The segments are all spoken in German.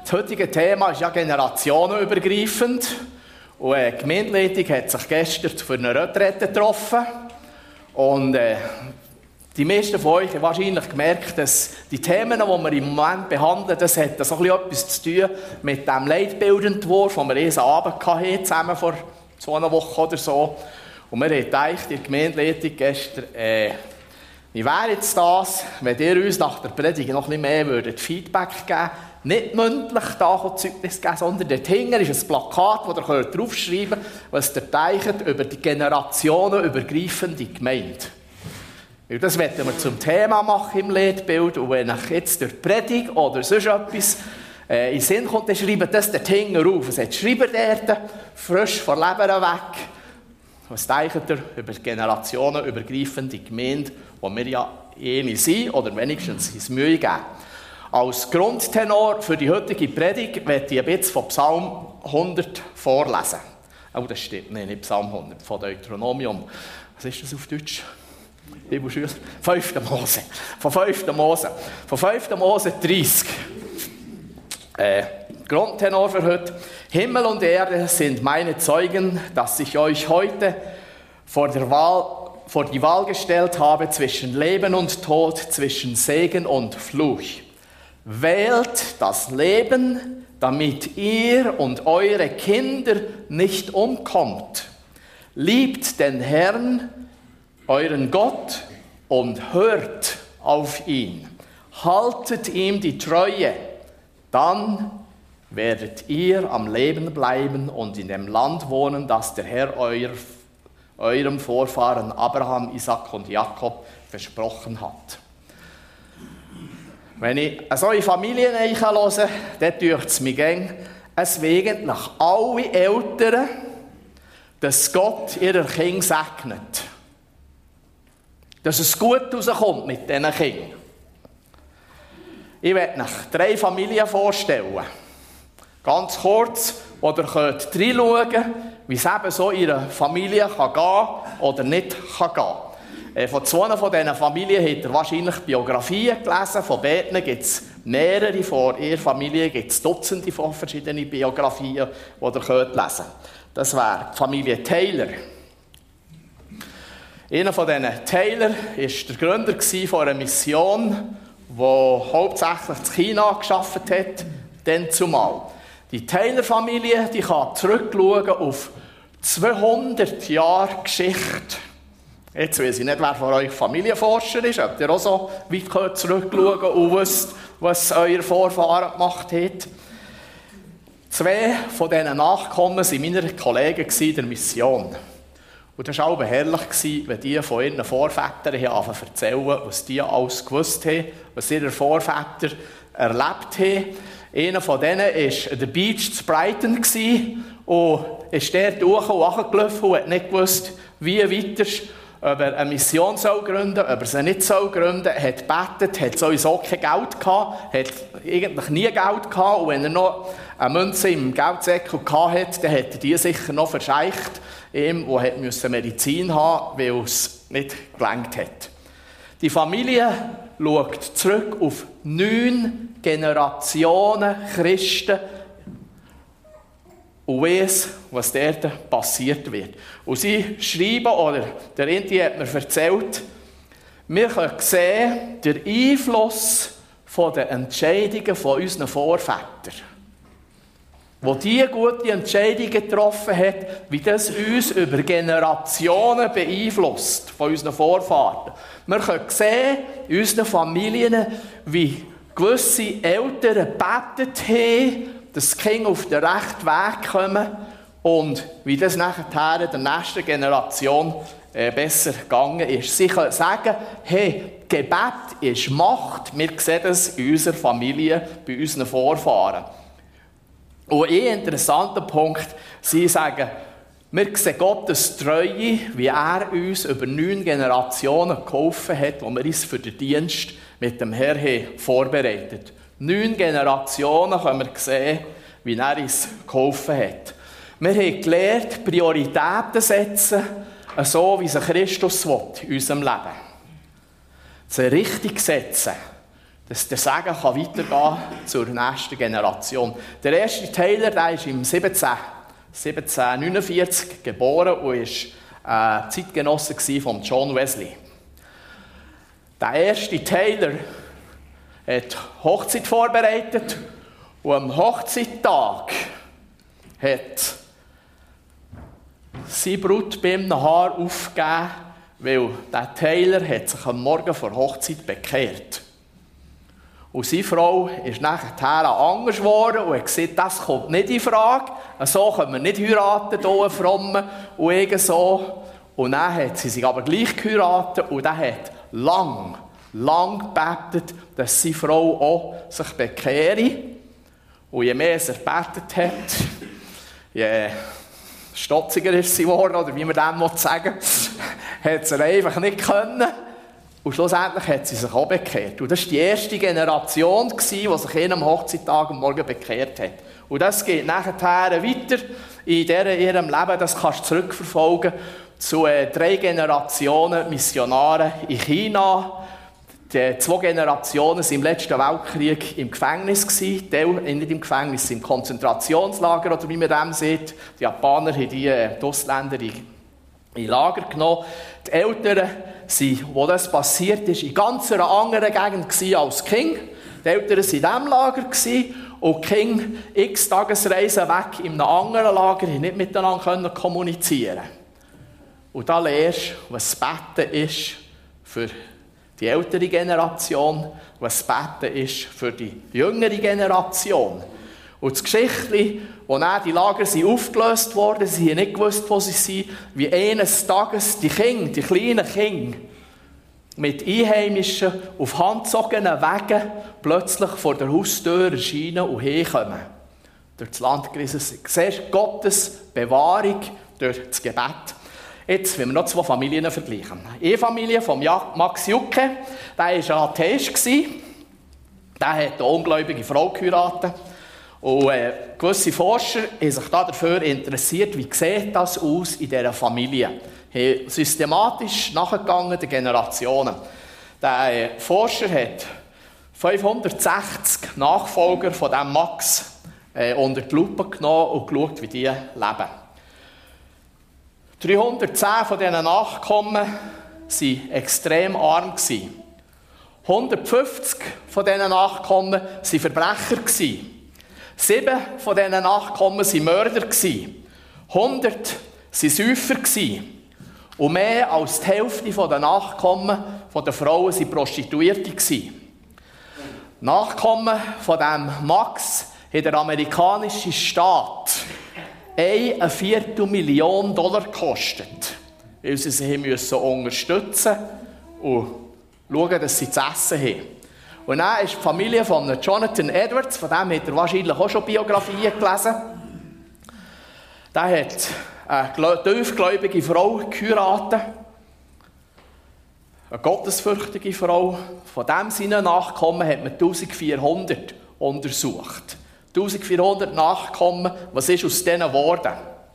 Das heutige Thema ist ja generationenübergreifend. Und die Gemeindeleitung hat sich gestern für eine Retrette getroffen. Und die meisten von euch haben wahrscheinlich gemerkt, dass die Themen, die wir im Moment behandeln, das hat so etwas zu tun mit dem Leitbildentwurf, den wir einen Abend hatten, zusammen vor 2 Wochen oder so. Und wir haben gedacht, in der Gemeindeleitung gestern, wie wäre jetzt das, wenn ihr uns nach der Predigt noch ein bisschen mehr Feedback geben würdet? Nicht mündlich da Zeugnis geben, sondern dort hinten ist ein Plakat, wo ihr draufschreiben könnt, was ihr denkt über die generationenübergreifende Gemeinde. Weil das wollen wir zum Thema machen im Leitbild. Und wenn euch jetzt durch die Predigt oder sonst etwas in den Sinn kommt, dann schreibt das dort hinten auf. Es hat schreibt dort, frisch von Leber weg. Was denkt ihr über die generationenübergreifende Gemeinde, wo wir ja eine sind, oder wenigstens uns Mühe geben? Als Grundtenor für die heutige Predigt möchte ich ein bisschen von Psalm 100 vorlesen. Oh, das stimmt, nein, nicht Psalm 100, von Deuteronomium. Was ist das auf Deutsch? Bibelschüler? 5. Mose. Von 5. Mose. Von 5. Mose 30. Grundtenor für heute. Himmel und Erde sind meine Zeugen, dass ich euch heute vor die Wahl gestellt habe zwischen Leben und Tod, zwischen Segen und Fluch. Wählt das Leben, damit ihr und eure Kinder nicht umkommt. Liebt den Herrn, euren Gott, und hört auf ihn. Haltet ihm die Treue, dann werdet ihr am Leben bleiben und in dem Land wohnen, das der Herr eurem Vorfahren Abraham, Isaac und Jakob versprochen hat. Wenn ich so in Familien höre, dann tut es mir gern, es wegen nach alle Eltern, dass Gott ihre Kinder segnet. Dass es gut rauskommt mit diesen Kindern. Ich werde euch 3 Familien vorstellen. Ganz kurz, wo ihr reinschauen könnt, wie es eben so in einer Familie kann gehen oder nicht kann gehen. Von 2 von diesen Familien habt ihr wahrscheinlich Biografien gelesen. Von beiden gibt es mehrere. Von ihrer Familie gibt es Dutzende von verschiedenen Biografien, die ihr lesen könnt. Das wäre die Familie Taylor. Einer von diesen Taylor war der Gründer von einer Mission, die hauptsächlich in China gearbeitet hat, dann zumal. Die Taylor-Familie, die kann zurückschauen auf 200 Jahre Geschichte. Jetzt weiss ich nicht, wer von euch Familienforscher ist, ob ihr auch so weit zurückschauen und wisst, was euer Vorfahren gemacht hat. 2 von diesen Nachkommen waren meine Kollegen in der Mission. Und das war auch herrlich, wenn die von ihren Vorvätern erzählen, was die alles gewusst haben, was ihre Vorväter erlebt haben. Einer von denen war an der Beach zu Brighton und ist dort hoch und runtergelaufen und hat nicht gewusst, wie weiter, ob er eine Mission gründen soll, ob er sie nicht gründen soll. Er hat gebetet, hat sowieso kein Geld gehabt, hat eigentlich nie Geld gehabt. Und wenn er noch eine Münze im Geldsäckel hatte, dann hat er die sicher noch verscheucht, ihm, der Medizin haben musste, weil es nicht gelangt hat. Die Familie schaut zurück auf 9 Generationen Christen und weiss, was dort passiert wird. Und sie schreiben, oder der Inti hat mir erzählt, wir können sehen, den Einfluss der Entscheidungen von unseren Vorvätern. Wo die gute Entscheidungen getroffen hat, wie das uns über Generationen beeinflusst von unseren Vorfahren. Wir können sehen in unseren Familien, wie gewisse Eltern gebetet haben, dass die Kinder auf den rechten Weg kommen und wie das nachher der nächsten Generation besser gegangen ist. Sie können sagen, hey, Gebet ist Macht. Wir sehen das in unserer Familie, bei unseren Vorfahren. Und ein interessanter Punkt, sie sagen, wir sehen Gottes Treue, wie er uns über 9 Generationen geholfen hat, wo wir uns für den Dienst mit dem Herrn vorbereitet haben. 9 Generationen können wir sehen, wie er uns geholfen hat. Wir haben gelernt, Prioritäten setzen, so wie sie Christus will in unserem Leben. Sie richtig setzen. dass der Segen weitergehen kann zur nächsten Generation. Der erste Taylor, der ist im 1749 geboren und war Zeitgenosse von John Wesley. Der erste Taylor hat Hochzeit vorbereitet und am Hochzeittag hat seine Brut bei einem Haar aufgegeben, weil der Taylor hat sich am Morgen vor Hochzeit bekehrt. Und seine Frau ist nachher anders geworden und hat gesagt, das kommt nicht in Frage. So können wir nicht heiraten, hier Frommen und so. Und dann hat sie sich aber gleich geheiratet und er hat lang gebetet, dass seine Frau auch sich bekehre. Und je mehr er gebetet hat, je stotziger ist sie geworden, oder wie man dem sagen will, hat sie einfach nicht können. Und schlussendlich hat sie sich auch bekehrt. Und das war die erste Generation, die sich am Hochzeittag am Morgen bekehrt hat. Und das geht nachher weiter in ihrem Leben, das kannst du zurückverfolgen zu 3 Generationen Missionare in China. Die 2 Generationen waren im letzten Weltkrieg im Gefängnis. Nicht im Gefängnis, im Konzentrationslager, oder wie man dem sieht. Die Japaner haben die Ausländer in Lager genommen. Die Eltern waren, wo das passiert ist, in ganz einer anderen Gegend als King. Die Eltern waren in diesem Lager und King x Tagesreisen weg in einem anderen Lager, die nicht miteinander kommunizieren. Und da lernst du, was Beten ist für die ältere Generation, was Beten ist für die jüngere Generation. Und das Geschichtchen, wo dann die Lager aufgelöst wurden, sie haben nicht gewusst, wo sie sind, wie eines Tages die Kinder, die kleinen Kinder, mit Einheimischen auf handzogenen Wegen plötzlich vor der Haustür erscheinen und herkommen. Durch das Land gerissen sind. Du siehst Gottes Bewahrung durch das Gebet. Jetzt wollen wir noch 2 Familien vergleichen. Eine Familie von Max Jucke, der war ein Atheist. Der hat eine ungläubige Frau geheiratet. Und gewisse Forscher haben sich dafür interessiert, wie sieht das aus in dieser Familie. Sie haben systematisch nachgegangen den Generationen. Der Forscher hat 560 Nachfolger von diesem Max unter die Lupe genommen und geschaut, wie die leben. 310 von diesen Nachkommen waren extrem arm. 150 von diesen Nachkommen waren Verbrecher. 7 von diesen Nachkommen waren Mörder. 100 waren Säufer. Und mehr als die Hälfte der Nachkommen der Frauen waren Prostituierte. Nachkommen von diesem Max hat der amerikanische Staat $250,000 gekostet, weil sie müssen unterstützen und schauen, dass sie zu essen haben. Und dann ist die Familie von Jonathan Edwards, von dem hat er wahrscheinlich auch schon Biografien gelesen. Der hat eine tiefgläubige Frau geheiratet, eine gottesfürchtige Frau. Von dem seinen Nachkommen hat man 1400 untersucht. 1400 Nachkommen, was ist aus denen geworden?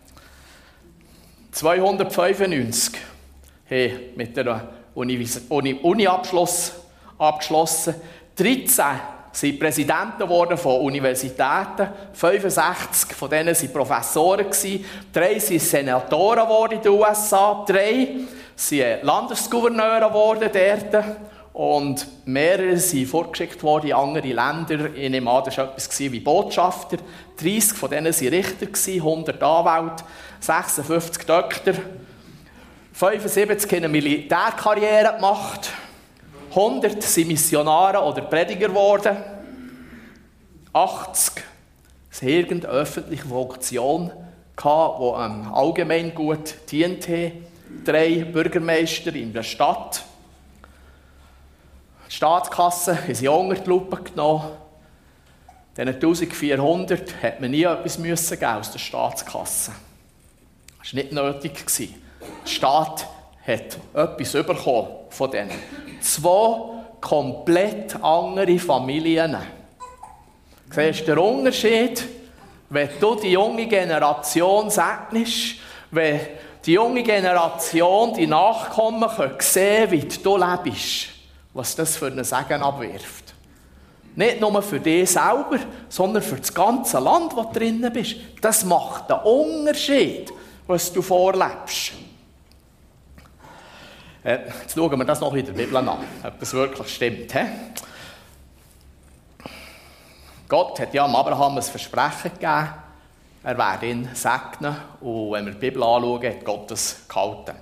295 haben mit einem Uni-Abschluss abgeschlossen. 13 sind Präsidenten geworden von Universitäten. 65 von denen waren Professoren. 3 sind Senatoren geworden in den USA. 3 sind Landesgouverneure geworden dort. Und mehrere sind vorgeschickt worden in andere Länder. Ich nehme an, das war etwas wie Botschafter. 30 von denen waren Richter, 100 Anwälte, 56 Doktor. 75 haben eine Militärkarriere gemacht. 100 sind Missionare oder Prediger geworden. 80 hatten irgendeine öffentliche Funktion, die allgemein gut dient haben. 3 Bürgermeister in der Stadt. Die Staatskasse haben sie unter die Lupe genommen. Diesen 1400 hat man nie etwas geben aus der Staatskasse. Das war nicht nötig. Der Staat hat etwas bekommen von denen. 2 komplett andere Familien. Du siehst den Unterschied, wenn du die junge Generation segnest, wenn die junge Generation, die Nachkommen, sehen können, wie du lebst, was das für einen Segen abwirft. Nicht nur für dich selber, sondern für das ganze Land, wo du drinnen bist. Das macht einen Unterschied, was du vorlebst. Jetzt schauen wir das noch in der Bibel an, ob das wirklich stimmt. He? Gott hat ja Abraham ein Versprechen gegeben, er werde ihn segnen. Und wenn wir die Bibel anschauen, hat Gott das gehalten.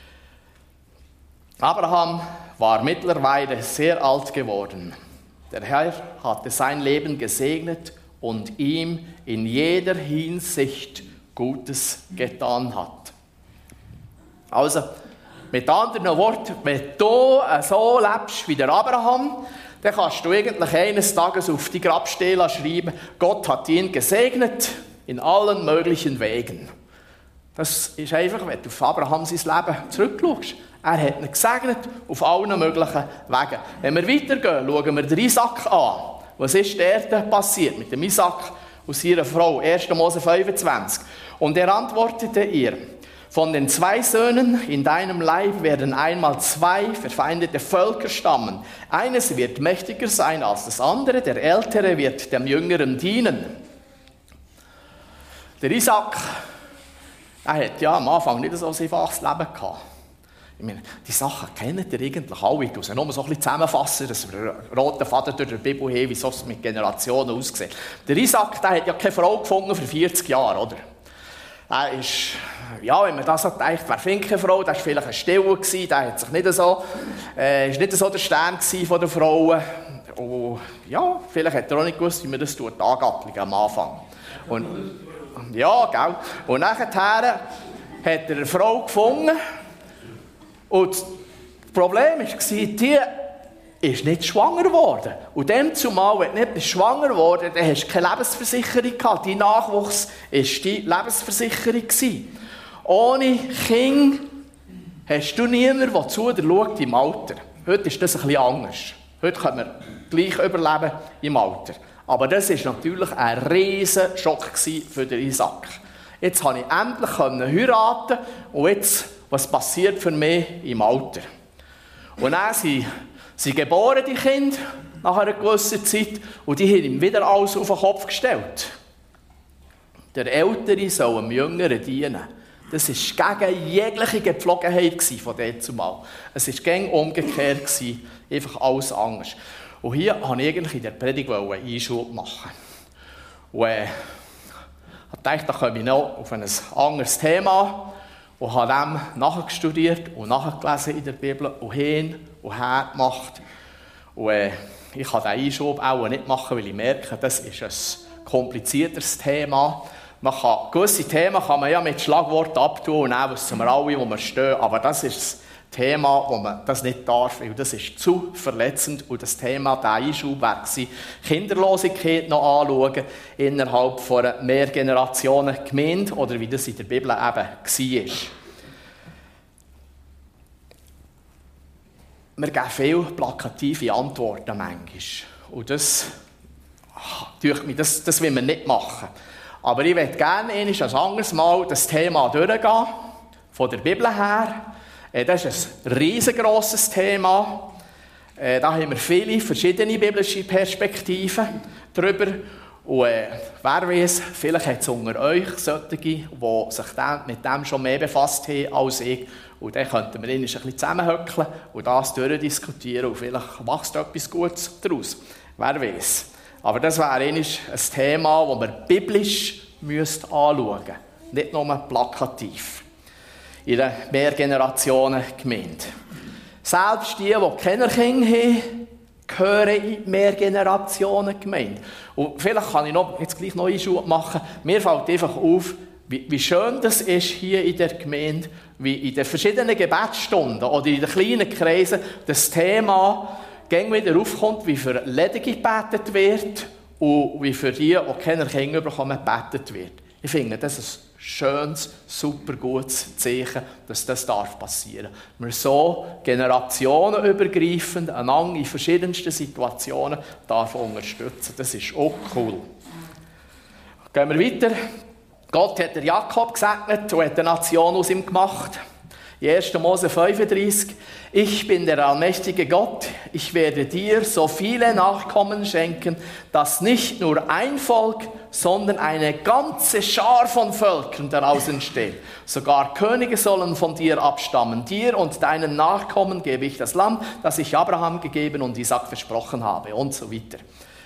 Abraham war mittlerweile sehr alt geworden. Der Herr hatte sein Leben gesegnet und ihm in jeder Hinsicht Gutes getan hat. Also, mit anderen Worten, wenn du so lebst wie der Abraham, dann kannst du eigentlich eines Tages auf die Grabstele schreiben, Gott hat ihn gesegnet in allen möglichen Wegen. Das ist einfach, wenn du auf Abraham sein Leben zurückschaust. Er hat ihn gesegnet auf allen möglichen Wegen. Wenn wir weitergehen, schauen wir den Isaac an. Was ist dort passiert mit dem Isaac und seiner Frau? 1. Mose 25. Und er antwortete ihr, von den 2 Söhnen in deinem Leib werden einmal 2 verfeindete Völker stammen. Eines wird mächtiger sein als das andere, der Ältere wird dem Jüngeren dienen. Der Isaac, er hat ja am Anfang nicht so ein einfaches Leben gehabt. Ich meine, die Sachen kennt ihr eigentlich alle. Ich muss nur so ein bisschen zusammenfassen, dass wir einen roten Faden durch die Bibel haben, wie es mit Generationen aussieht. Der Isaac, der hat ja keine Frau gefunden für 40 Jahre, oder? Er ist, ja, wenn man das so denkt, wer findet keine Frau, der war vielleicht ein Stiller gewesen, der hat sich nicht so, ist nicht so der Stern von der Frauen. Und ja, vielleicht hat er auch nicht gewusst, wie man das tut, Angattung am Anfang. Und, ja, gell. Und nachher hat er eine Frau gefunden. Und das Problem war, die ist nicht schwanger geworden. Und dann zumal, wenn du nicht schwanger geworden bist, dann hast du keine Lebensversicherung gehabt. Dein Nachwuchs war die Lebensversicherung. Ohne Kind hast du niemanden, der zu dir schaut im Alter. Heute ist das ein bisschen anders. Heute können wir gleich überleben im Alter. Aber das war natürlich ein riesen Schock für den Isaac. Jetzt konnte ich endlich heiraten und jetzt, was passiert für mich im Alter? Und dann sind geboren, die Kinder, nach einer gewissen Zeit, und die haben ihm wieder alles auf den Kopf gestellt. Der Ältere soll dem Jüngeren dienen. Das war gegen jegliche Gepflogenheit von dort zumal. Es war gegen umgekehrt, einfach alles anders. Und hier wollte ich eigentlich in der Predigt einen Einschub machen. Und ich dachte, da komme ich noch auf ein anderes Thema und habe dem nachgestudiert und nachgelesen in der Bibel und hin und her gemacht. Und ich kann diesen Einschub auch nicht machen, weil ich merke, das ist ein komplizierteres Thema. Gewisse Themen kann man ja mit Schlagworten abtun und dann wissen wir alle, wo wir stehen. Aber das ist das Thema, wo man das nicht darf, weil das ist zu verletzend. Und das Thema, der Einschub, war Kinderlosigkeit noch anschauen innerhalb von einer Mehrgenerationen-Gemeinde oder wie das in der Bibel eben war. Wir geben viele plakative Antworten manchmal. Und das will man nicht machen. Aber ich möchte gerne ein anderes Mal das Thema durchgehen, von der Bibel her. Das ist ein riesengroßes Thema. Da haben wir viele verschiedene biblische Perspektiven drüber. Und wer weiß, vielleicht hat es unter euch solche, die sich mit dem schon mehr befasst haben als ich. Und dann könnten wir ein bisschen zusammenhöckeln und das durchdiskutieren. Und vielleicht machst du etwas Gutes daraus. Wer weiß. Aber das wäre ein Thema, das wir biblisch anschauen müssten. Nicht nur plakativ. In einer Mehrgenerationen-Gemeinde. Selbst die keine Kinder haben, gehören in die Mehrgenerationen-Gemeinde. Und vielleicht kann ich jetzt gleich noch Einschub machen. Mir fällt einfach auf, wie schön das ist hier in der Gemeinde, wie in den verschiedenen Gebetsstunden oder in den kleinen Kreisen das Thema wieder aufkommt, wie für Ledige gebetet wird und wie für die, die keine Kinder bekommen, gebetet wird. Ich finde, das ist ein schönes, super gutes Zeichen, dass das passieren darf. Wir so generationenübergreifend einander in verschiedensten Situationen unterstützen. Das ist auch cool. Gehen wir weiter. Gott hat Jakob gesegnet und hat eine Nation aus ihm gemacht. In 1. Mose 35, ich bin der allmächtige Gott, ich werde dir so viele Nachkommen schenken, dass nicht nur ein Volk, sondern eine ganze Schar von Völkern daraus entsteht. Sogar Könige sollen von dir abstammen. Dir und deinen Nachkommen gebe ich das Land, das ich Abraham gegeben und Isaac versprochen habe und so weiter.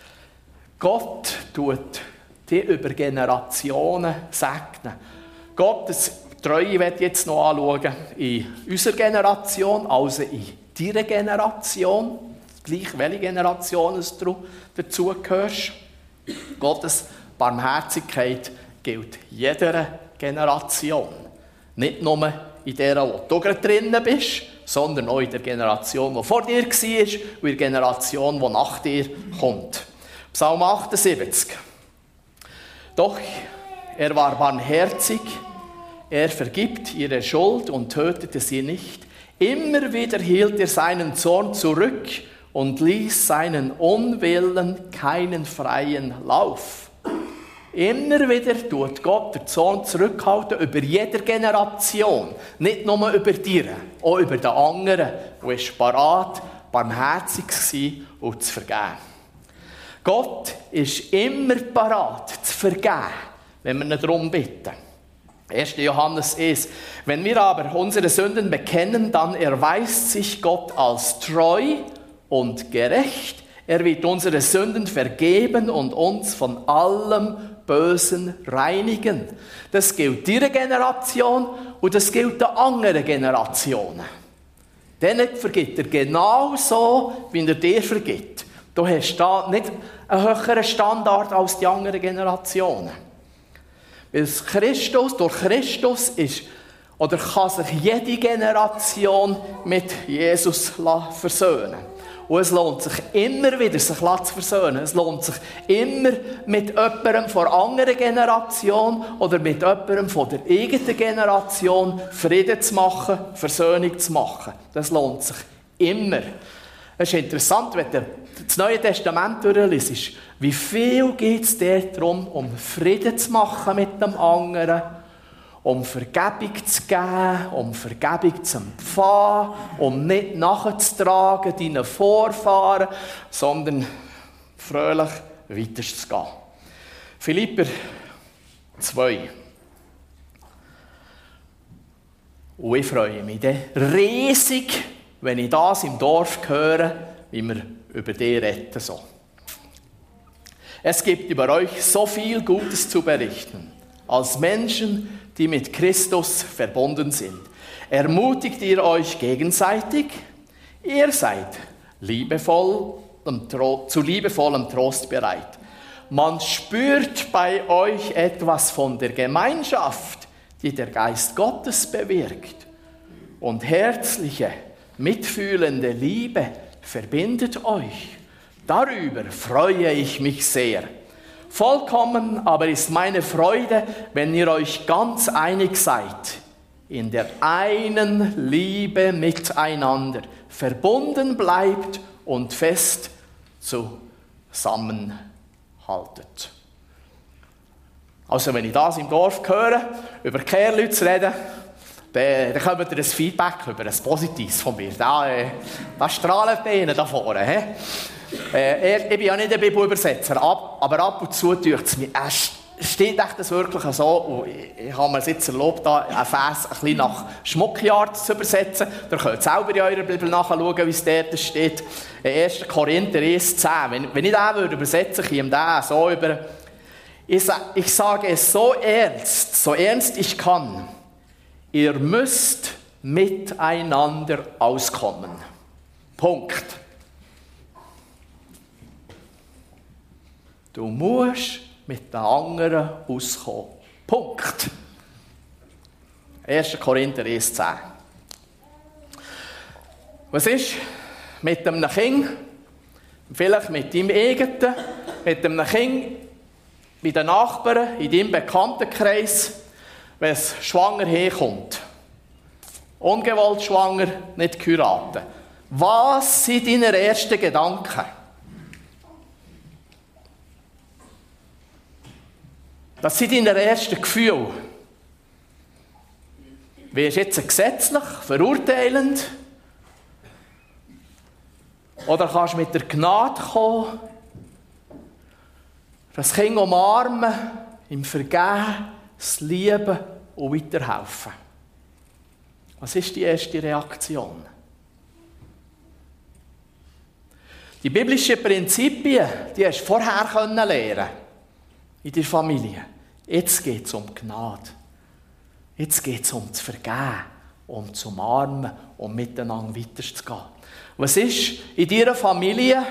Gott tut die über Generationen segnen. Gottes Treue wird jetzt noch anschauen in unserer Generation, also in deiner Generation, gleich welche Generation du dazugehörst. Gottes Barmherzigkeit gilt jeder Generation. Nicht nur in der, wo du gerade drinnen bist, sondern auch in der Generation, die vor dir war und in der Generation, die nach dir kommt. Psalm 78. Doch er war barmherzig, er vergibt ihre Schuld und tötete sie nicht. Immer wieder hielt er seinen Zorn zurück und ließ seinen Unwillen keinen freien Lauf. Immer wieder tut Gott den Zorn zurückhalten über jede Generation. Nicht nur über dir, auch über den anderen, der ist parat, barmherzig war und zu vergeben. Gott ist immer parat zu vergeben, wenn wir ihn darum bitten. 1. Johannes 1. Wenn wir aber unsere Sünden bekennen, dann erweist sich Gott als treu und gerecht. Er wird unsere Sünden vergeben und uns von allem Bösen reinigen. Das gilt dieser Generation und das gilt den anderen Generationen. Denen vergibt er genauso, wie er dir vergibt. Du hast da nicht einen höheren Standard als die anderen Generationen. Weil durch Christus ist, oder kann sich jede Generation mit Jesus versöhnen. Und es lohnt sich immer wieder, sich zu versöhnen. Es lohnt sich immer, mit jemandem von einer anderen Generation oder mit jemandem von der eigenen Generation Frieden zu machen, Versöhnung zu machen. Das lohnt sich immer. Es ist interessant, wenn du das Neue Testament durchliest, wie viel geht es dir darum, um Frieden zu machen mit dem anderen, um Vergebung zu geben, um Vergebung zu empfangen, um nicht nachzutragen deinen Vorfahren, sondern fröhlich weiterzugehen. Philipper 2. Und ich freue mich riesig, wenn ich das im Dorf höre, wie wir über dich reden. So. Es gibt über euch so viel Gutes zu berichten, als Menschen, die mit Christus verbunden sind. Ermutigt ihr euch gegenseitig? Ihr seid zu liebevollem Trost bereit. Man spürt bei euch etwas von der Gemeinschaft, die der Geist Gottes bewirkt. Und herzliche, mitfühlende Liebe verbindet euch. Darüber freue ich mich sehr. Vollkommen aber ist meine Freude, wenn ihr euch ganz einig seid, in der einen Liebe miteinander, verbunden bleibt und fest zusammenhaltet. Also wenn ich das im Dorf höre, über Kehrleute zu reden, dann kommt ihr ein Feedback über ein Positives von mir. Da strahlen die Ihnen da vorne. Ich bin ja nicht ein Bibelübersetzer, aber ab und zu tut es mir, steht das wirklich so? Und ich habe mir jetzt erlaubt, da einen Vers ein bisschen nach Schmuckjahr zu übersetzen. Ihr könnt selber in eurer Bibel nachschauen, wie es dort steht. 1. Korinther 1,10. Wenn ich den übersetzen würde, käme der so über. Ich sage es so ernst ich kann. Ihr müsst miteinander auskommen. Punkt. Du musst mit den anderen auskommen. Punkt. 1. Korinther 1,10. Was ist mit einem Kind, vielleicht mit deinem eigenen, mit einem Kind bei den Nachbarn, in deinem Bekanntenkreis, wenn es schwanger herkommt? Ungewollt schwanger, nicht geheiratet. Was sind deine ersten Gedanken? Was sind deine ersten Gefühle? wirst du jetzt gesetzlich, verurteilend, oder kannst mit der Gnade kommen, das Kind umarmen, ihm vergeben, es lieben und weiterhelfen. Was ist die erste Reaktion? Die biblischen Prinzipien, die hast du vorher lernen in der Familie. Jetzt geht es um Gnade. Jetzt geht es um zu vergeben, um zu umarmen, um miteinander weiterzugehen. Was ist in deiner Familie,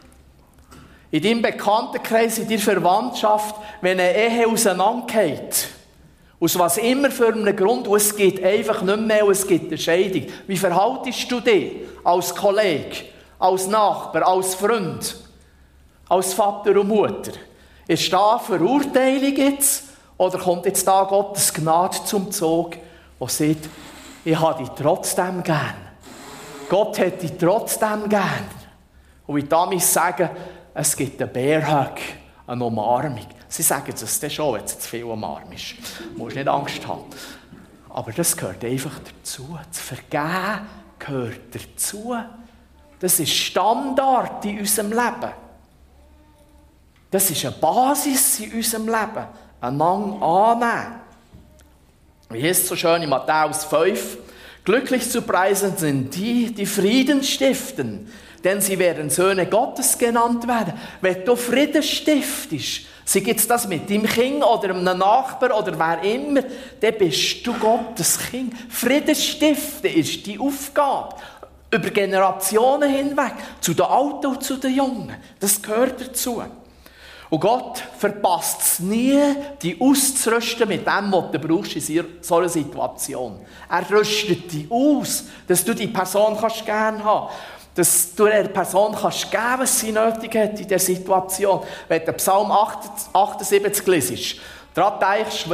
in deinem Bekanntenkreis, in deiner Verwandtschaft, wenn eine Ehe auseinandergeht? Aus was immer für einen Grund, und es geht einfach nicht mehr, und es gibt eine Scheidung. Wie verhaltest du dich als Kollege, als Nachbar, als Freund, als Vater und Mutter? Ist da Verurteilung jetzt? Oder kommt jetzt da Gottes Gnade zum Zug, und sagt, ich habe dich trotzdem gern. Gott hat dich trotzdem gern. Und wie Damis sagen, es gibt einen Bearhug, eine Umarmung. Sie sagen es dann schon, wenn du zu viel umarmst. Du musst nicht Angst haben. Aber das gehört einfach dazu. Das Vergeben gehört dazu. Das ist Standard in unserem Leben. Das ist eine Basis in unserem Leben. Einander annehmen. Wie heißt es so schön in Matthäus 5? Glücklich zu preisen sind die, die Frieden stiften, denn sie werden Söhne Gottes genannt werden. Wenn du Frieden stiftest, sei jetzt das mit deinem Kind oder einem Nachbar oder wer immer, dann bist du Gottes Kind. Frieden stiften ist die Aufgabe. Über Generationen hinweg. Zu den Alten und zu den Jungen. Das gehört dazu. Und Gott verpasst es nie, dich auszurüsten mit dem, was du brauchst in so einer Situation. Er rüstet dich aus, dass du die Person gerne haben kannst. Dass du der Person kannst geben, was sie nötig hat in dieser Situation. Wenn du Psalm 78 liest, daran denkst,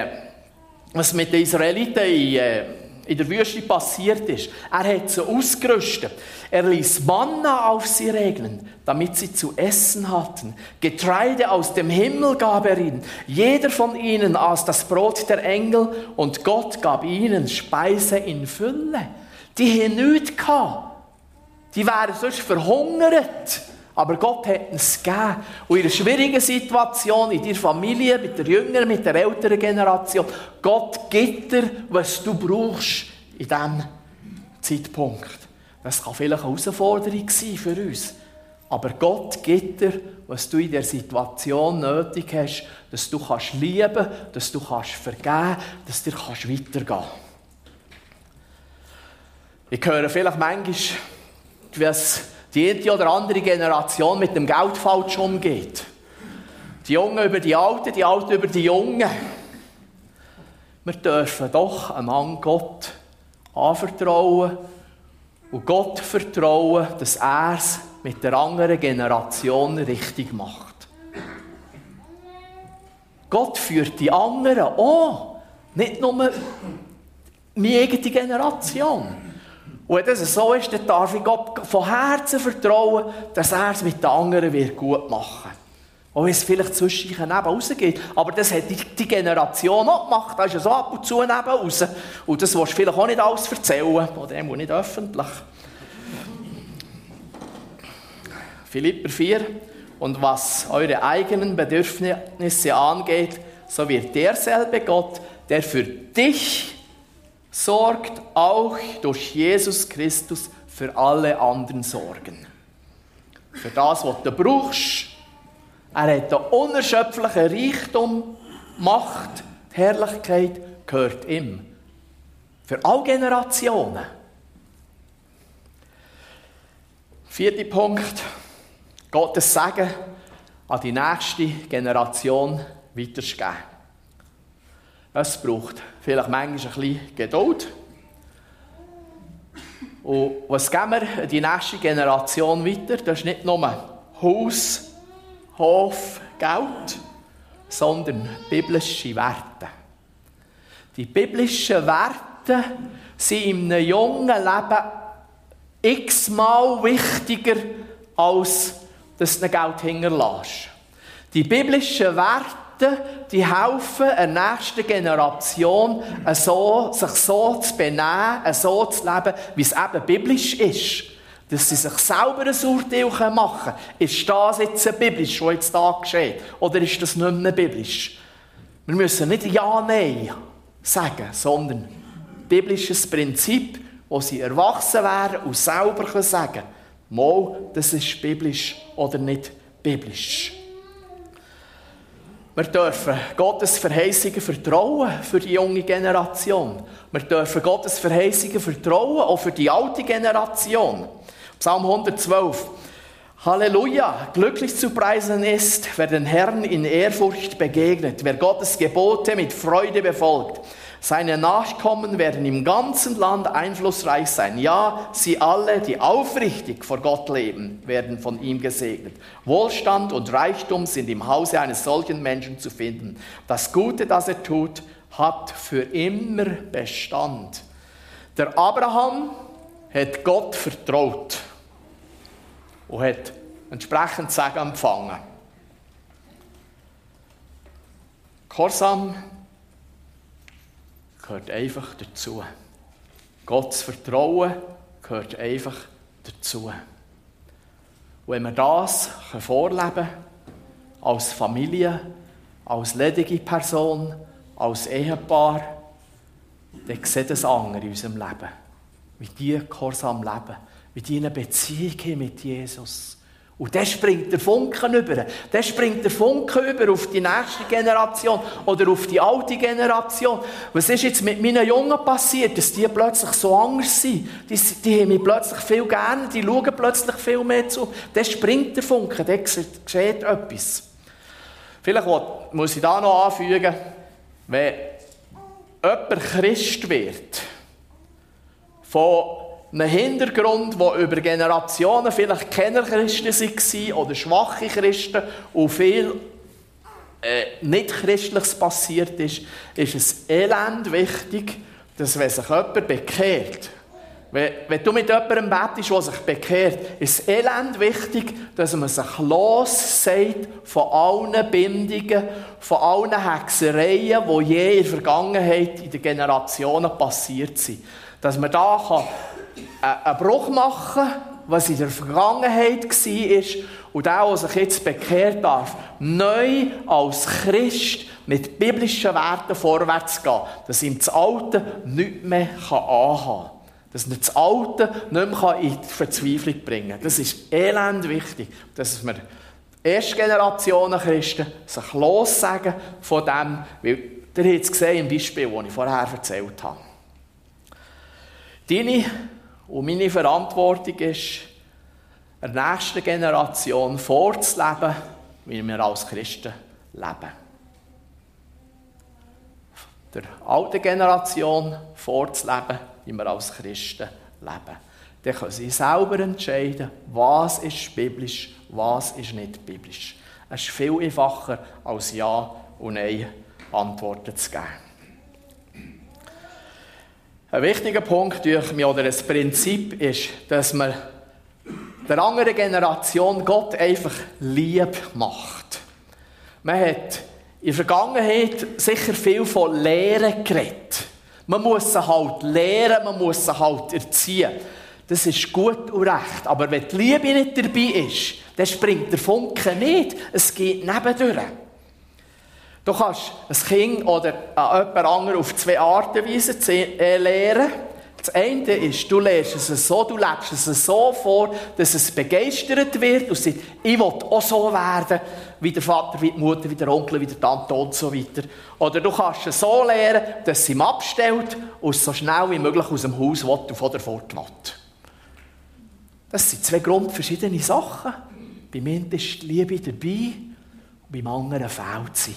was mit den Israeliten in der Wüste passiert ist. Er hat sie ausgerüstet. Er ließ Manna auf sie regnen, damit sie zu essen hatten. Getreide aus dem Himmel gab er ihnen. Jeder von ihnen aß das Brot der Engel und Gott gab ihnen Speise in Fülle. Die haben nichts gehabt. Die wären sonst verhungert. Aber Gott hat es gegeben. Und in einer schwierigen Situation, in deiner Familie, mit der jüngeren, mit der älteren Generation, Gott gibt dir, was du brauchst in diesem Zeitpunkt. Das kann vielleicht eine Herausforderung sein für uns. Aber Gott gibt dir, was du in der Situation nötig hast, dass du kannst lieben, dass du kannst vergeben, dass du kannst weitergehen. Ich höre vielleicht manchmal, was die eine oder andere Generation mit dem Geld falsch umgeht. Die Jungen über die Alten über die Jungen. Wir dürfen doch einander Gott anvertrauen und Gott vertrauen, dass er es mit der anderen Generation richtig macht. Gott führt die anderen auch, nicht nur meine eigene Generation. Und wenn das so ist, dann darf ich Gott von Herzen vertrauen, dass er es mit den anderen gut machen wird. Auch wenn es vielleicht zwischen neben rausgeht. Aber das hat die Generation auch gemacht. Da ist ja so ab und zu neben raus. Und das willst du vielleicht auch nicht alles erzählen. Oder nicht öffentlich. Philipper 4. Und was eure eigenen Bedürfnisse angeht, so wird derselbe Gott, der für dich sorgt, auch durch Jesus Christus für alle anderen sorgen. Für das, was du brauchst. Er hat einen unerschöpflichen Reichtum, Macht, Herrlichkeit gehört ihm. Für alle Generationen. 4. Punkt. Gottes Segen an die nächste Generation weiterzugeben. Es braucht vielleicht manchmal ein bisschen Geduld. Und was geben wir an die nächste Generation weiter? Das ist nicht nur Haus, Hof, Geld, sondern biblische Werte. Die biblischen Werte sind in einem jungen Leben x-mal wichtiger, als dass du Geld hinterlässt. Die biblischen Werte Werte, die helfen der nächsten Generation, sich so zu benehmen, so zu leben, wie es eben biblisch ist. Dass sie sich selber ein Urteil machen können. Ist das jetzt biblisch, was jetzt da geschieht? Oder ist das nicht mehr biblisch? Wir müssen nicht Ja, Nein sagen, sondern biblisches Prinzip, wo sie erwachsen werden und selber sagen können, mal, das ist biblisch oder nicht biblisch. Wir dürfen Gottes Verheißungen vertrauen für die junge Generation. Wir dürfen Gottes Verheißungen vertrauen, auch für die alte Generation. Psalm 112. Halleluja! Glücklich zu preisen ist, wer den Herrn in Ehrfurcht begegnet, wer Gottes Gebote mit Freude befolgt. Seine Nachkommen werden im ganzen Land einflussreich sein. Ja, sie alle, die aufrichtig vor Gott leben, werden von ihm gesegnet. Wohlstand und Reichtum sind im Hause eines solchen Menschen zu finden. Das Gute, das er tut, hat für immer Bestand. Der Abraham hat Gott vertraut und hat entsprechend Segen empfangen. Gehorsam gehört einfach dazu. Gott zu vertrauen gehört einfach dazu. Und wenn wir das vorleben können, als Familie, als ledige Person, als Ehepaar, dann sieht es andere in unserem Leben. Wie die gehorsam leben, wie die eine Beziehung haben mit Jesus. Und dann springt der Funken über. Dann springt der Funken über auf die nächste Generation oder auf die alte Generation. Was ist jetzt mit meinen Jungen passiert, dass die plötzlich so anders sind? Die haben mich plötzlich viel gerne, die schauen plötzlich viel mehr zu. Dann springt der Funken, dann geschieht etwas. Vielleicht muss ich da noch anfügen, wenn jemand Christ wird, von einem Hintergrund, der über Generationen vielleicht keine Christen waren oder schwache Christen und viel Nicht-Christliches passiert ist es elend wichtig, dass wenn sich jemand bekehrt, wenn du mit jemandem betest, der sich bekehrt, ist es elend wichtig, dass man sich lossagt von allen Bindungen, von allen Hexereien, die je in der Vergangenheit in den Generationen passiert sind. Dass man da einen Bruch machen kann, was in der Vergangenheit war, und der sich jetzt bekehren darf, neu als Christ mit biblischen Werten vorwärts gehen, dass ihm das Alte nichts mehr anhaben kann. Dass er das Alte nicht mehr in die Verzweiflung bringen kann. Das ist elend wichtig, dass wir Erstgenerationen Christen sich lossagen von dem, weil ihr habt es gesehen im Beispiel, das ich vorher erzählt habe. Deine und meine Verantwortung ist, der nächsten Generation vorzuleben, wie wir als Christen leben. Der alten Generation vorzuleben, wie wir als Christen leben. Dann können sie selber entscheiden, was ist biblisch, was ist nicht biblisch. Es ist viel einfacher, als Ja und Nein Antworten zu geben. Ein wichtiger Punkt durch mich, oder ein Prinzip ist, dass man der anderen Generation Gott einfach lieb macht. Man hat in der Vergangenheit sicher viel von Lehren geredet. Man muss sie halt lehren, man muss sie halt erziehen. Das ist gut und recht. Aber wenn die Liebe nicht dabei ist, dann springt der Funke nicht. Es geht nebendurch. Du kannst ein Kind oder jemand anderen auf zwei Arten lehren. Das eine ist, du lehrst es so, du lebst es so vor, dass es begeistert wird und sagt, ich will auch so werden, wie der Vater, wie die Mutter, wie der Onkel, wie der Tante und so weiter. Oder du kannst es so lehren, dass sie ihm abstellt und so schnell wie möglich aus dem Haus will und von der fort will. Das sind zwei grundverschiedene Sachen. Beim einen ist die Liebe dabei und beim anderen fehlt sie.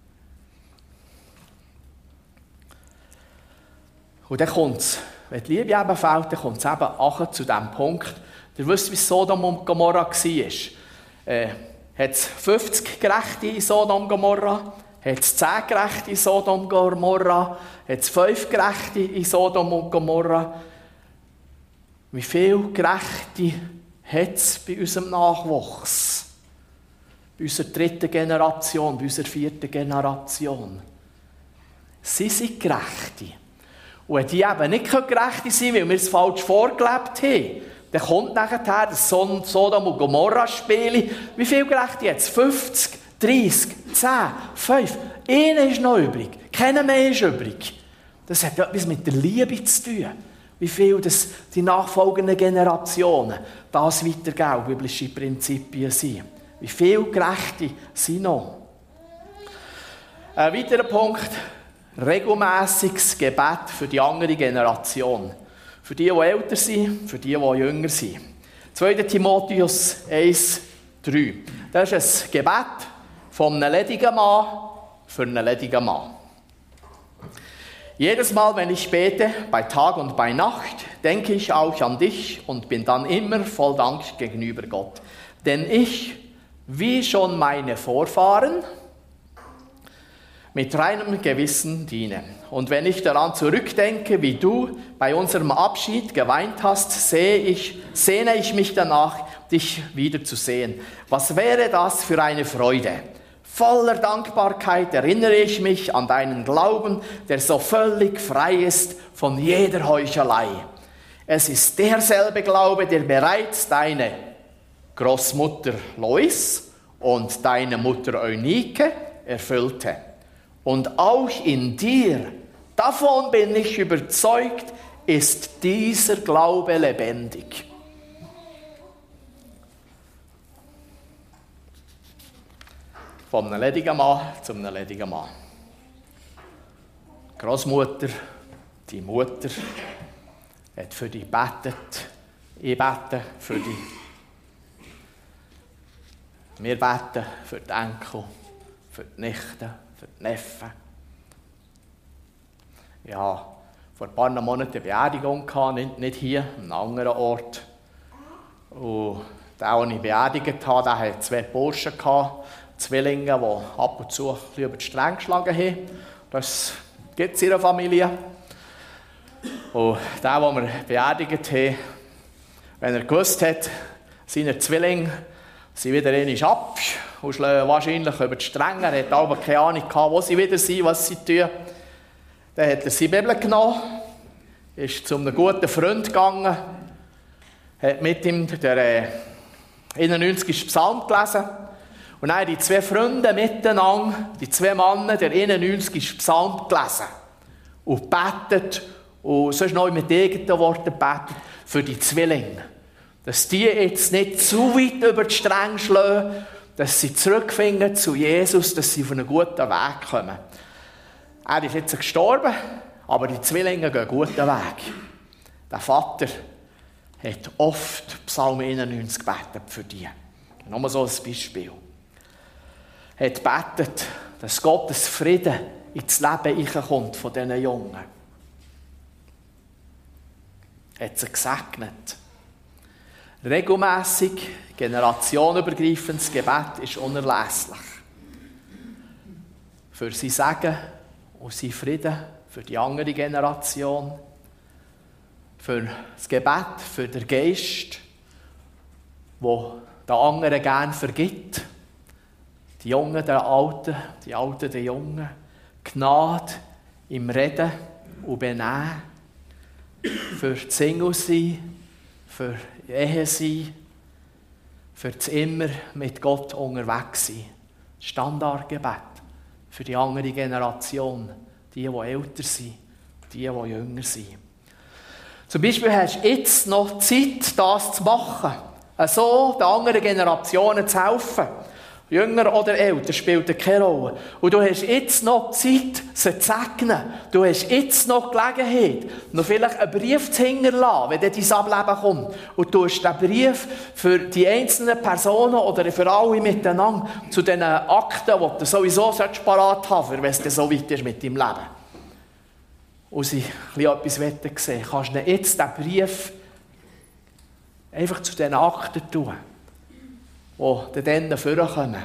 Und dann kommt es, wenn die Liebe eben fehlt, dann kommt es eben auch zu diesem Punkt. Ihr wisst, wie Sodom und Gomorra war. Hat es 50 Gerechte in Sodom und Gomorra? Hat es 10 Gerechte in Sodom und Gomorra? Hat es 5 Gerechte in Sodom und Gomorra? Wie viele Gerechte hat es bei unserem Nachwuchs? bei unserer 3. Generation, bei unserer 4. Generation. Sie sind Gerechte. Und wenn die eben nicht Gerechte sind, weil wir es falsch vorgelebt haben, dann kommt nachher das Sodom und Gomorra-Spiel. Wie viele Gerechte jetzt? 50, 30, 10, 5. Einer ist noch übrig. Keiner mehr ist übrig. Das hat etwas mit der Liebe zu tun. Wie viel das die nachfolgenden Generationen das weitergeben, biblische Prinzipien sind. Wie viele Gerechte sind noch? Ein weiterer Punkt. Regelmässiges Gebet für die andere Generation. Für die älter sind, für die jünger sind. 2. Timotheus 1,3. Das ist ein Gebet von einem ledigen Mann für einen ledigen Mann. Jedes Mal, wenn ich bete, bei Tag und bei Nacht, denke ich auch an dich und bin dann immer voll Dank gegenüber Gott. Denn ich, wie schon meine Vorfahren, mit reinem Gewissen diene. Und wenn ich daran zurückdenke, wie du bei unserem Abschied geweint hast, sehne ich mich danach, dich wiederzusehen. Was wäre das für eine Freude? Voller Dankbarkeit erinnere ich mich an deinen Glauben, der so völlig frei ist von jeder Heuchelei. Es ist derselbe Glaube, der bereits deine Großmutter Lois und deine Mutter Eunike erfüllte. Und auch in dir, davon bin ich überzeugt, ist dieser Glaube lebendig. Von einem ledigen Mann zu einem ledigen Mann. Die Großmutter, die Mutter, hat für dich gebetet. Ich bete für dich. Wir beten für die Enkel, für die Nichten, für die Neffen. Ja, vor ein paar Monaten eine Beerdigung gehabt, nicht hier, an einem anderen Ort. Und der, den ich beerdigt habe, der hatte 2 Burschen gehabt, Zwillinge, die ab und zu ein bisschen über die Stränge geschlagen haben. Das gibt es in ihrer Familie. Und der, den wir beerdigt haben, wenn er gewusst hat, seine Zwillinge sind wieder einmal ab und schlagen wahrscheinlich über die Stränge. Er hat aber keine Ahnung gehabt, wo sie wieder sind, was sie tun. Dann hat er seine Bibel genommen, ist zu einem guten Freund gegangen, hat mit ihm den 91. Psalm gelesen. Und dann haben die 2 Freunde miteinander, die 2 Männer, den 91. Psalm gelesen. Und betet, und sonst noch mit eigenen Worten betet, für die Zwillinge. Dass die jetzt nicht zu weit über die Stränge schlagen, dass sie zurückfinden zu Jesus, dass sie auf einen guten Weg kommen. Er ist jetzt gestorben, aber die Zwillinge gehen einen guten Weg. Der Vater hat oft Psalm 91 gebetet für die. Nur so ein Beispiel. Er hat gebetet, dass Gottes Frieden ins Leben hineinkommt von diesen Jungen. Er hat sie gesegnet. Regelmässig, generationenübergreifendes Gebet ist unerlässlich. Für sein Segen und sein Frieden, für die andere Generation, für das Gebet, für den Geist, der den anderen gerne vergibt. Die Jungen, den Alten, die Alten, den Jungen. Gnade im Reden und Benehmen. Für das Single-Sein, für Ehe sein, für das immer mit Gott unterwegs sein. Standardgebet für die andere Generation, die älter sind, die jünger sind. Zum Beispiel hast du jetzt noch Zeit, das zu machen, so den anderen Generationen zu helfen. Jünger oder älter spielt keine Rolle. Und du hast jetzt noch Zeit, sie zu segnen. Du hast jetzt noch Gelegenheit, noch vielleicht einen Brief zu hinterlassen, wenn dein Ableben kommt. Und du hast diesen Brief für die einzelnen Personen oder für alle miteinander zu diesen Akten, die du sowieso parat haben solltest, wenn es dir so weit ist mit deinem Leben. Und sie etwas sehen wollen, kannst du jetzt diesen Brief einfach zu diesen Akten tun, die dann vorkommen.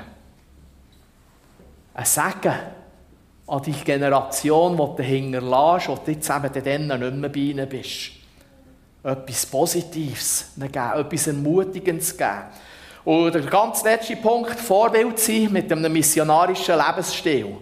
Ein Segen an die Generation, die du hinterlässt, wo du jetzt eben dann nicht mehr bei ihnen bist. Etwas Positives geben, etwas Ermutigendes geben. Und der ganz letzte Punkt, Vorbild sein mit einem missionarischen Lebensstil.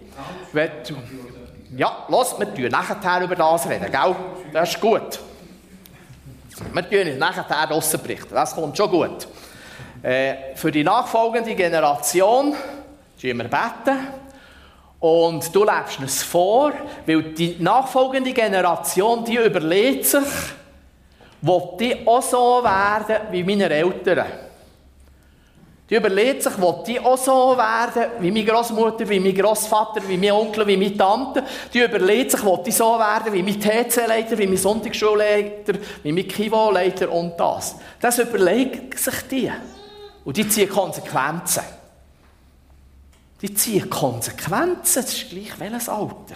Ja, los, wir reden nachher über das reden, gell? Das ist gut. Wir reden nachher draussen berichten, das kommt schon gut. Für die nachfolgende Generation wir beten. Und du lebst es vor, weil die nachfolgende Generation, die überlegt sich, will die auch so werden wie meine Eltern. Die überlegt sich, will die auch so werden wie meine Großmutter, wie mein Großvater, wie mein Onkel, wie meine Tante. Die überlegt sich, will die so werden wie mein TC-Leiter, wie mein Sonntagsschulleiter, wie mein Kivo-Leiter und das. Das überlegt sich die. Und die ziehen Konsequenzen. Die ziehen Konsequenzen, das ist gleich welches Alter.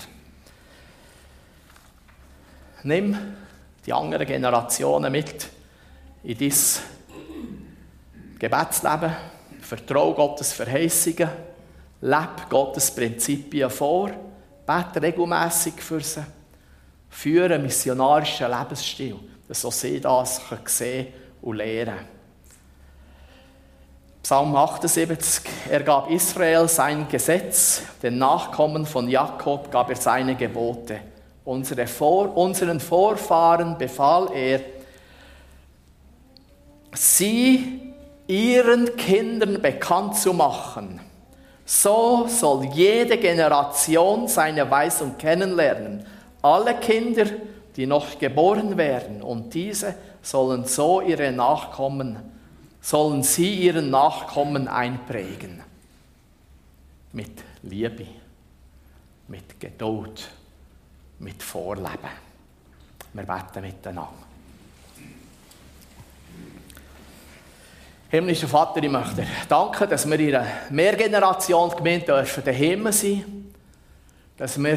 Nimm die anderen Generationen mit in dein Gebetsleben. Vertraue Gottes Verheißungen. Lebe Gottes Prinzipien vor. Bete regelmässig für sie. Führe einen missionarischen Lebensstil, dass auch sie das sehen und lernen können. Psalm 78, er gab Israel sein Gesetz, den Nachkommen von Jakob gab er seine Gebote. Unseren Vorfahren befahl er, sie ihren Kindern bekannt zu machen. So soll jede Generation seine Weisung kennenlernen. Alle Kinder, die noch geboren werden, und diese sollen sie ihren Nachkommen einprägen. Mit Liebe, mit Geduld, mit Vorleben. Wir beten miteinander. Himmlischer Vater, ich möchte dir danken, dass wir in einer Mehrgenerationsgemeinde daheim sein dürfen, dass wir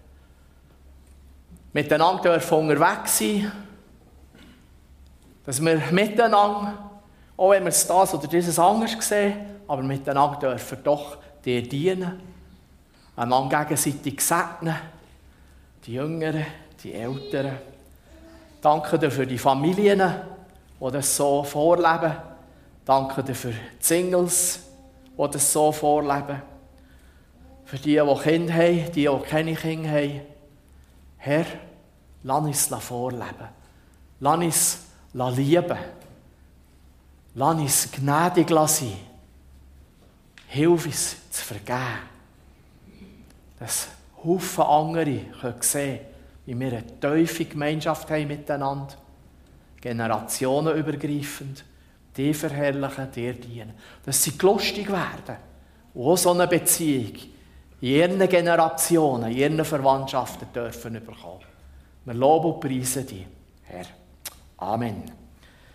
miteinander unterwegs sein dürfen, dass wir miteinander, auch wenn wir das oder dieses anders sehen, aber miteinander dürfen doch dir dienen, einander gegenseitig segnen, die Jüngeren, die Älteren. Danke dir für die Familien, die das so vorleben. Danke dir für die Singles, die das so vorleben. Für die Kinder haben, die keine Kinder haben. Herr, lass uns vorleben. Lass uns lieben. Lass uns gnädig sein. Hilf uns zu vergeben. Dass Haufen andere sehen können, wie wir eine tiefe Gemeinschaft haben miteinander. Generationenübergreifend. Die verherrlichen, dir dienen. Dass sie lustig werden. Und auch so eine Beziehung in ihren Generationen, in ihren Verwandtschaften dürfen bekommen. Wir loben und preisen dich, Herr. Amen.